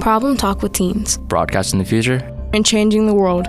Problem Talk with Teens. Broadcasting the future and changing the world.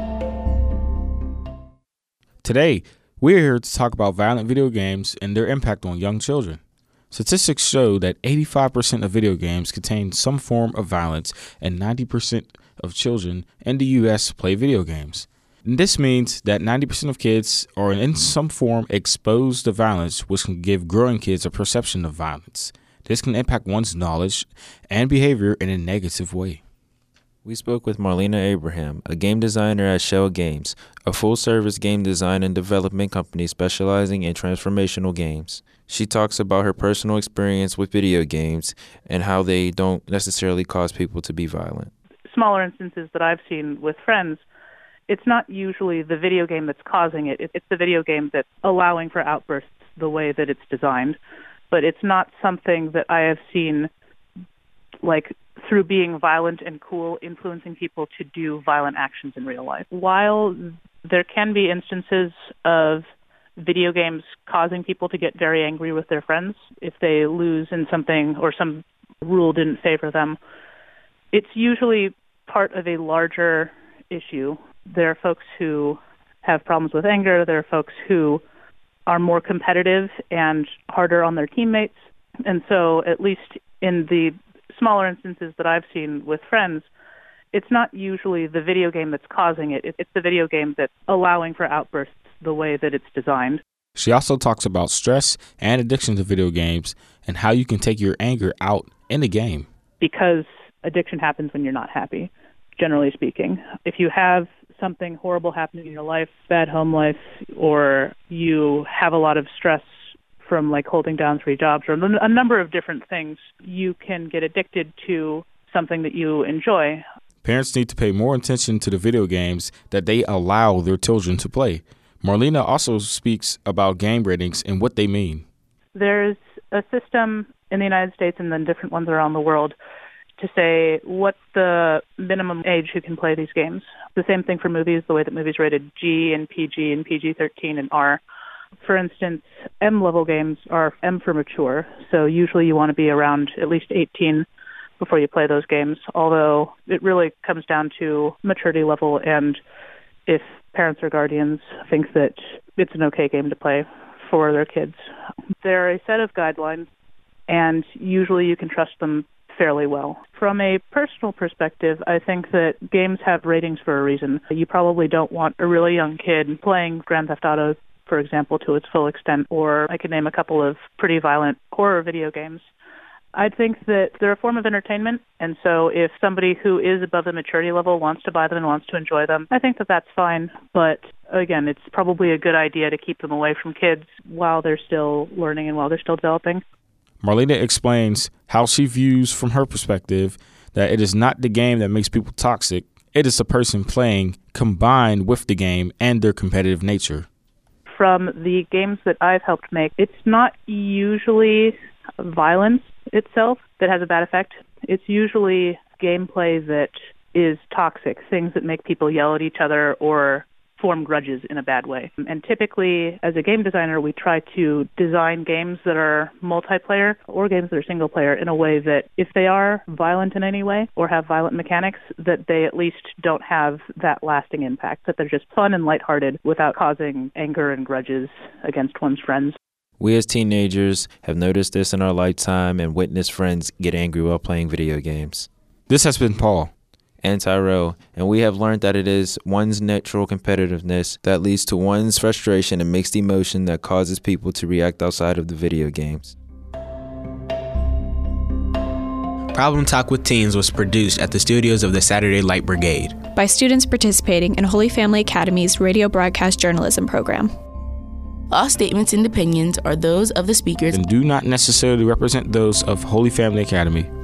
Today, we're here to talk about violent video games and their impact on young children. Statistics show that 85% of video games contain some form of violence, and 90% of children in the U.S. play video games. And this means that 90% of kids are in some form exposed to violence, which can give growing kids a perception of violence. This can impact one's knowledge and behavior in a negative way. We spoke with Marlena Abraham, a game designer at Shell Games, a full-service game design and development company specializing in transformational games. She talks about her personal experience with video games and how they don't necessarily cause people to be violent. Smaller instances that I've seen with friends, it's not usually the video game that's causing it. It's the video game that's allowing for outbursts the way that it's designed. But it's not something that I have seen, like, through being violent and cool, influencing people to do violent actions in real life. While there can be instances of video games causing people to get very angry with their friends if they lose in something or some rule didn't favor them, it's usually part of a larger issue. There are folks who have problems with anger. There are folks who are more competitive and harder on their teammates. And so at least in the smaller instances that I've seen with friends, it's not usually the video game that's causing it. It's the video game that's allowing for outbursts the way that it's designed. She also talks about stress and addiction to video games and how you can take your anger out in a game. Because addiction happens when you're not happy, generally speaking. If you have something horrible happening in your life, bad home life, or you have a lot of stress from like holding down 3 jobs or a number of different things, you can get addicted to something that you enjoy. Parents need to pay more attention to the video games that they allow their children to play. Marlena also speaks about game ratings and what they mean. There's a system in the United States and then different ones around the world to say what's the minimum age who can play these games. The same thing for movies, the way that movies rated G and PG-13 and R. For instance, M-level games are M for mature, so usually you want to be around at least 18 before you play those games, although it really comes down to maturity level and if parents or guardians think that it's an okay game to play for their kids. They're a set of guidelines, and usually you can trust them fairly well. From a personal perspective, I think that games have ratings for a reason. You probably don't want a really young kid playing Grand Theft Auto, for example, to its full extent, or I could name a couple of pretty violent horror video games. I think that they're a form of entertainment, and so if somebody who is above the maturity level wants to buy them and wants to enjoy them, I think that that's fine. But again, it's probably a good idea to keep them away from kids while they're still learning and while they're still developing. Marlena explains how she views from her perspective that it is not the game that makes people toxic. It is the person playing combined with the game and their competitive nature. From the games that I've helped make, it's not usually violence itself that has a bad effect. It's usually gameplay that is toxic, things that make people yell at each other or form grudges in a bad way. And typically, as a game designer, we try to design games that are multiplayer or games that are single player in a way that if they are violent in any way or have violent mechanics, that they at least don't have that lasting impact, that they're just fun and lighthearted without causing anger and grudges against one's friends. We as teenagers have noticed this in our lifetime and witnessed friends get angry while playing video games. This has been Paul. And Tyrell, and we have learned that it is one's natural competitiveness that leads to one's frustration and mixed emotion that causes people to react outside of the video games. Problem Talk with Teens was produced at the studios of the Saturday Light Brigade by students participating in Holy Family Academy's radio broadcast journalism program. All statements and opinions are those of the speakers and do not necessarily represent those of Holy Family Academy.